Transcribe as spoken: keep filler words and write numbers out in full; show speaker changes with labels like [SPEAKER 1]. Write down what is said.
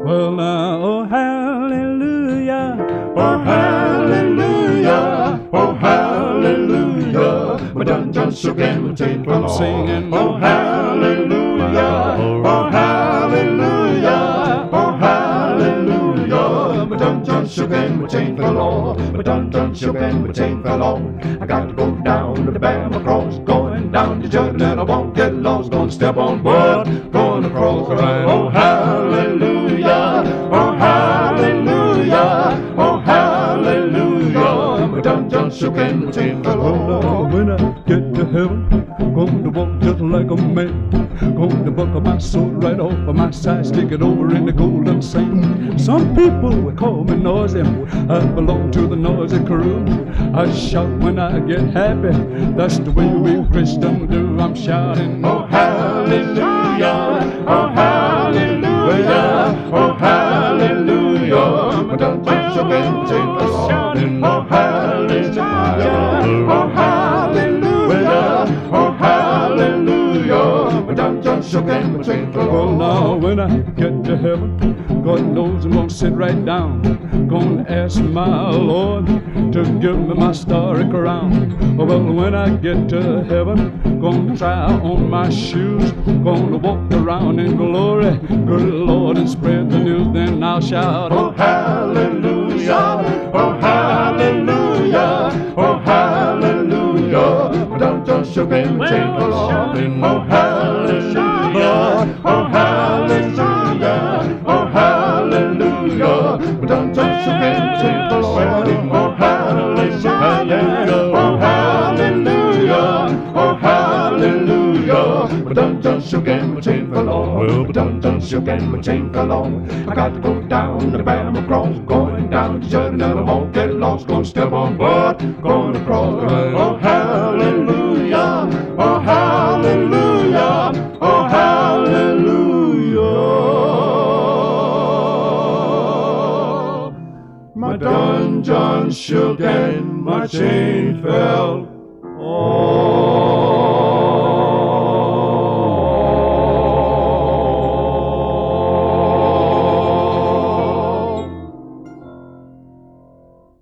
[SPEAKER 1] Well, now, oh, hallelujah.
[SPEAKER 2] Oh, hallelujah. Oh, hallelujah. My dungeon shook and my chain fell
[SPEAKER 1] I'm
[SPEAKER 2] off.
[SPEAKER 1] singing,
[SPEAKER 2] Oh, hallelujah. Oh, hallelujah. Oh, hallelujah. My dungeon shook and my chain fell off. My dungeon shook and my chain fell off. I got to go down to the Bama Cross. Going down to Jordan and I won't get lost. Gonna step on board. Going across. Oh, hallelujah. Oh, hallelujah. Oh, hallelujah. My dungeon shook and my chain fell off.
[SPEAKER 1] when I get to heaven, gonna walk just like a man. Gonna buckle my sword right off of my side, stick it over in the golden sand. Some people will call me noisy. I belong to the noisy crew. I shout when I get happy. That's the way we Christians do. I'm shouting,
[SPEAKER 2] Oh, hallelujah. Oh, hallelujah. Oh, hallelujah. My dungeon shook and my chain fell off. Oh, hallelujah. Oh, hallelujah. Oh, hallelujah. My dungeon shook and my chain fell
[SPEAKER 1] well,
[SPEAKER 2] off.
[SPEAKER 1] now when I get to heaven, God knows I'm gonna sit right down. Gonna ask my Lord to give me my starry crown. Well, when I get to heaven, gonna try on my shoes. Gonna walk around in glory, good Lord, and spread the news. Then I'll shout,
[SPEAKER 2] Oh, hallelujah. Oh, hallelujah. Oh, hallelujah. My dungeon shook and my chain fell off. Oh, hallelujah. Oh, hallelujah. Oh, hallelujah. My dungeon shook and my chain fell off. Oh, hallelujah. Oh, hallelujah. Oh, hallelujah. My dungeon shook and my chain fell off. Well, my dungeon shook and my chain fell off. I got to go down to the Bama Cross. Going down to Jordan and I won't get lost. Gonna step on board. Going across. Oh, hallelujah. Oh, hallelujah. Oh, hallelujah. My dungeon shook and my chain fell